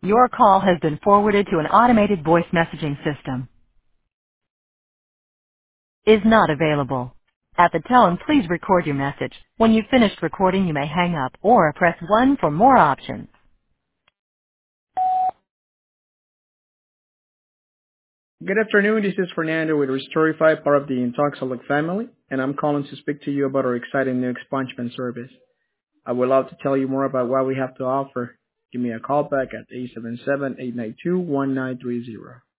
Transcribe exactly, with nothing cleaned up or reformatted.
Your call has been forwarded to an automated voice messaging system. Is not available. At the tone, please record your message. When you've finished recording, you may hang up or press one for more options. Good afternoon. This is Fernando with Restorify, part of the Intoxilic family, and I'm calling to speak to you about our exciting new expungement service. I would love to tell you more about what we have to offer. Give me a call back at eight seven seven, eight nine two, one nine three zero.